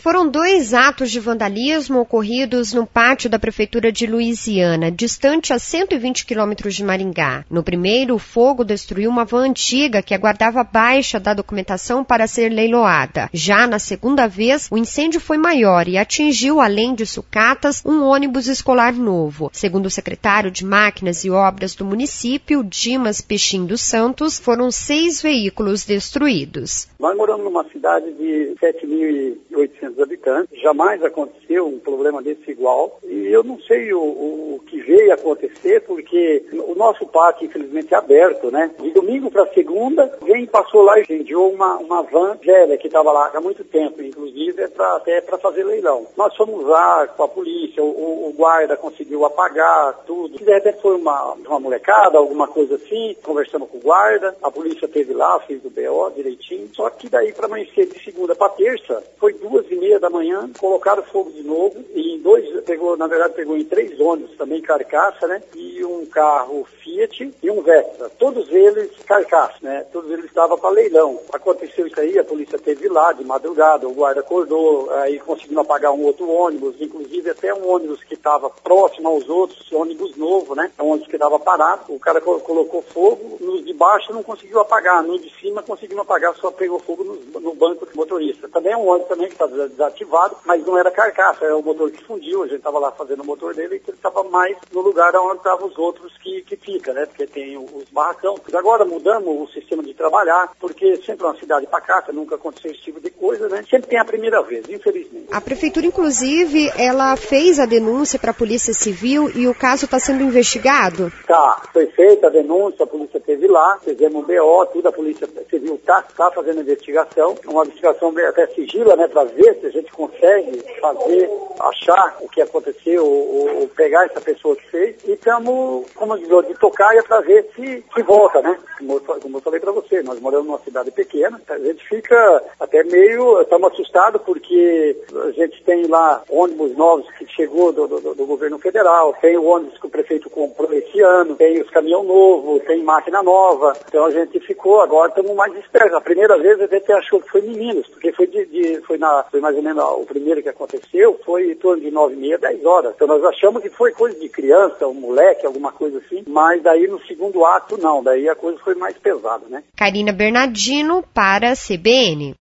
Foram 2 atos de vandalismo ocorridos no pátio da Prefeitura de Luisiana, distante a 120 quilômetros de Maringá. No primeiro, o fogo destruiu uma van antiga que aguardava baixa da documentação para ser leiloada. Já na segunda vez, o incêndio foi maior e atingiu, além de sucatas, um ônibus escolar novo. Segundo o secretário de Máquinas e Obras do município, Dimas Peixim dos Santos, foram 6 veículos destruídos. Nós moramos numa cidade de 7.800 habitantes, jamais aconteceu um problema desse igual, e eu não sei o que veio acontecer, porque o nosso pátio, infelizmente, é aberto, né? De domingo para segunda, alguém passou lá e incendiou uma van velha que estava lá há muito tempo, inclusive até para fazer leilão. Nós fomos lá com a polícia, o guarda conseguiu apagar tudo. De repente foi uma molecada, alguma coisa assim, conversamos com o guarda, a polícia esteve lá, fez o BO direitinho, só que daí para amanhecer de segunda para terça, foi 2h30 da manhã, colocaram fogo de novo, e pegou em 3 ônibus também, carcaça, né? E um carro Fiat e um Vectra. Todos eles carcaça, né? Todos eles estavam para leilão. Aconteceu isso aí, a polícia esteve lá de madrugada, o guarda acordou, aí conseguiu apagar um outro ônibus, inclusive até um ônibus que estava próximo aos outros, ônibus novo, né? Um ônibus que estava parado, o cara colocou fogo, nos de baixo não conseguiu apagar, nos de cima conseguiu apagar, só pegou fogo no banco do motorista. Também é um ônibus também que está desativado, mas não era carcaça, é o motor que fundiu, a gente estava lá fazendo o motor dele, e ele estava mais no lugar onde estavam os outros que fica, né? Porque tem os barracão. Agora mudamos o sistema de trabalhar, porque sempre é uma cidade pacata, nunca aconteceu esse tipo de coisa, né? Sempre tem a primeira vez, infelizmente. A prefeitura, inclusive, ela fez a denúncia para a Polícia Civil e o caso está sendo investigado? Tá, foi feita a denúncia, a polícia esteve lá, fizemos um BO, tudo, a Polícia Civil está fazendo a investigação, uma investigação até sigila, né, para ver se a gente consegue achar o que aconteceu, ou pegar essa pessoa que fez, e estamos, como diz, de tocar e para ver se volta, né? Como eu falei para você, nós moramos numa cidade pequena, a gente fica até estamos assustados porque a gente tem lá ônibus novos que chegou do governo federal, tem o ônibus que o prefeito comprou esse ano, tem os caminhão novo, tem máquina nova, então a gente ficou, agora estamos mais espertos. A primeira vez a gente achou que foi meninos, porque foi mais ou menos o primeiro que aconteceu, foi em torno de 9h30, 10 horas. Então nós achamos que foi coisa de criança, um moleque, alguma coisa assim, mas daí no segundo ato não, daí a coisa foi mais pesada, né? Karina Bernardino para a CBN.